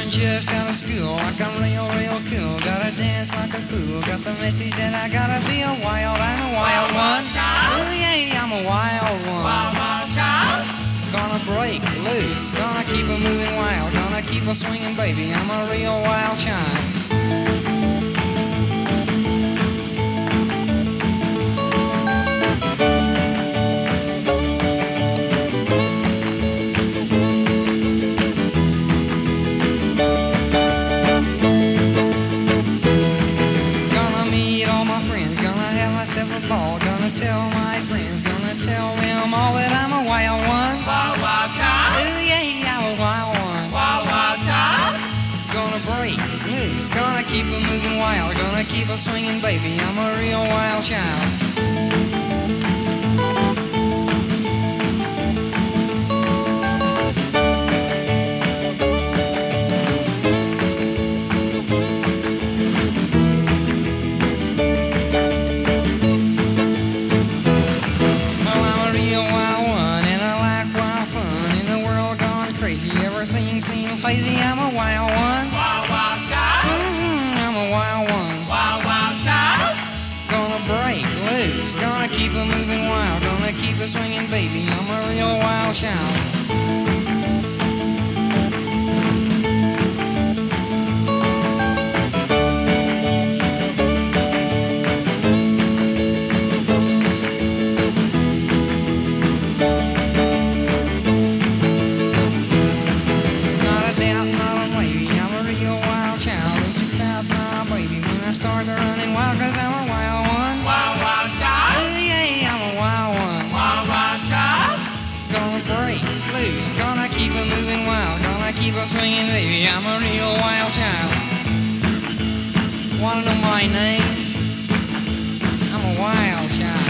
just out of school, like I'm real, real cool. Gotta dance like a fool. Got the message that I gotta be a wild, I'm a wild one. Oh yeah, I'm a wild one. Wild, wild child. Gonna break loose, gonna keep it moving wild, gonna keep it swinging, baby. I'm a real wild child. Myself a ball, gonna tell my friends, gonna tell them all that I'm a wild one. Wild, wild child. Ooh yeah, I'm a wild one. Wild, wild child. Gonna break loose, gonna keep it moving wild, gonna keep it swinging, baby. I'm a real wild child. Everything seems crazy, I'm a wild one. Wild, wild child. I'm a wild one. Wild, wild child. Gonna break loose, gonna keep it moving wild, gonna keep it swinging, baby. I'm a real wild child. Start running wild, cause I'm a wild one. Wild, wild child. Ooh yeah, I'm a wild one. Wild, wild child. Gonna break loose, gonna keep it moving wild, gonna keep it swinging, baby. I'm a real wild child. Wanna know my name? I'm a wild child.